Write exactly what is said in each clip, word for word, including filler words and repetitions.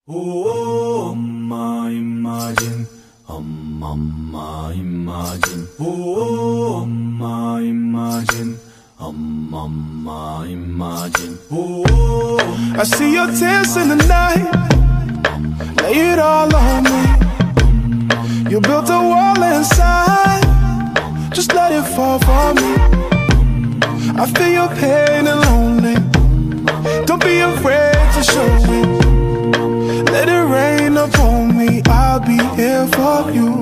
Oh, Amma, imagine. Amma, imagine. Oh, Amma, imagine. Amma, imagine. Oh, I see your tears in the night. Lay it all on me. You built a wall inside. Just let it fall for me. I feel your pain and lonely. Don't be afraid to show it. Let it rain upon me. I'll be here for you.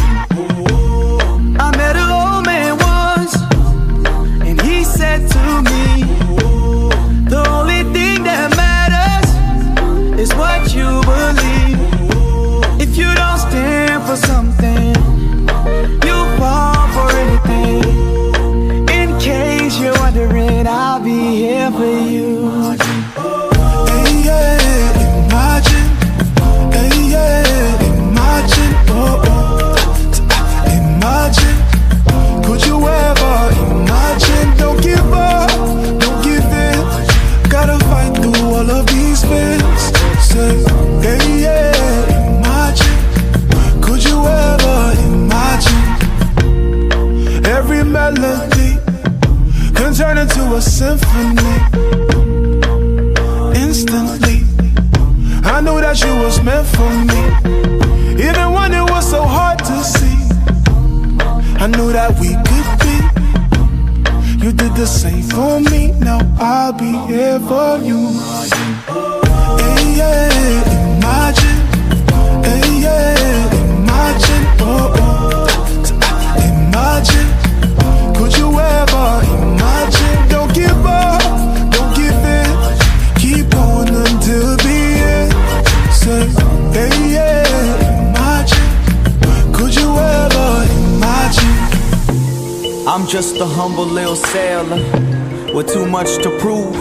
I met an old man once, and he said to me, the only thing that matters is what you believe. If you don't stand for something, you fall for anything. In case you're wondering, I'll be here for you. Hey, yeah, imagine. Hey, yeah, imagine. Oh, oh. Imagine. Could you ever imagine? Don't give up, don't give in. Gotta fight through all of these fears. Say, hey, yeah, imagine. Could you ever imagine? Every melody can turn into a symphony. Instantly, I knew that you was meant for me. Even when it was so hard to see, I knew that we could be. You did the same for me. Now I'll be here for you. Hey, yeah, imagine. Hey, yeah, imagine. Oh, oh. Imagine. Could you ever imagine? Don't give up, don't give in. Keep on until the end. Say, hey, yeah, imagine. Could you ever imagine? I'm just a humble little sailor with too much to prove.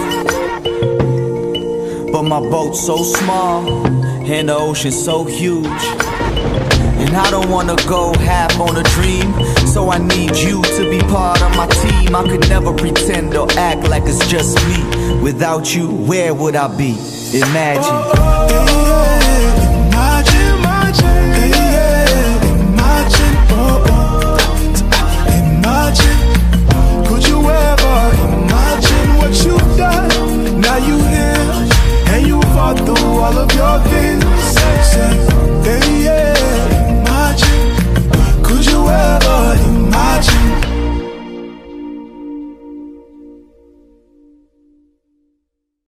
But my boat's so small and the ocean's so huge. And I don't wanna go half on a dream, so I need you to be part of my team. I could never pretend or act like it's just me. Without you, where would I be? Imagine. Oh, oh, yeah, imagine, imagine. Hey, yeah, imagine. Oh, oh. Imagine. Could you ever imagine what you've done? Now you here, and you fought through all of your things.